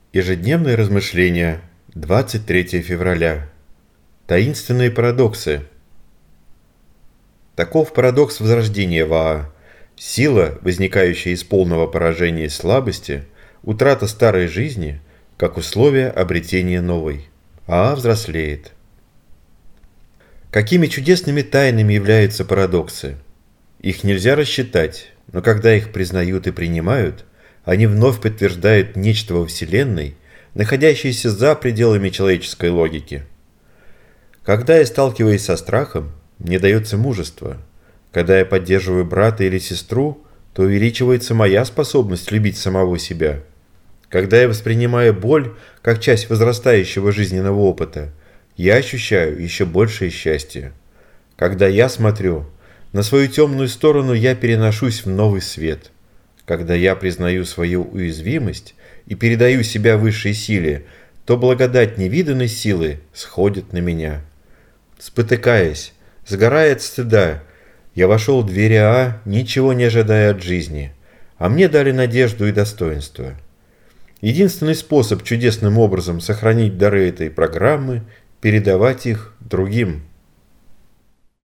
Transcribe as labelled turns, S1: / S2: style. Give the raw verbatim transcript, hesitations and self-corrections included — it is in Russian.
S1: Ежедневные размышления. двадцать третьего февраля. Таинственные парадоксы. Таков парадокс возрождения Ваа. Сила, возникающая из полного поражения и слабости, утрата старой жизни, как условие обретения новой. Аа взрослеет. Какими чудесными тайнами являются парадоксы? Их нельзя рассчитать, но когда их признают и принимают, они вновь подтверждают нечто во Вселенной, находящееся за пределами человеческой логики. Когда я сталкиваюсь со страхом, мне дается мужество. Когда я поддерживаю брата или сестру, то увеличивается моя способность любить самого себя. Когда я воспринимаю боль как часть возрастающего жизненного опыта, я ощущаю еще большее счастье. Когда я смотрю на свою темную сторону, я переношусь в новый свет. Когда я признаю свою уязвимость и передаю себя высшей силе, то благодать невиданной силы сходит на меня. Спотыкаясь, сгорая от стыда, я вошел в двери Аа, ничего не ожидая от жизни, а мне дали надежду и достоинство. Единственный способ чудесным образом сохранить дары этой программы – передавать их другим.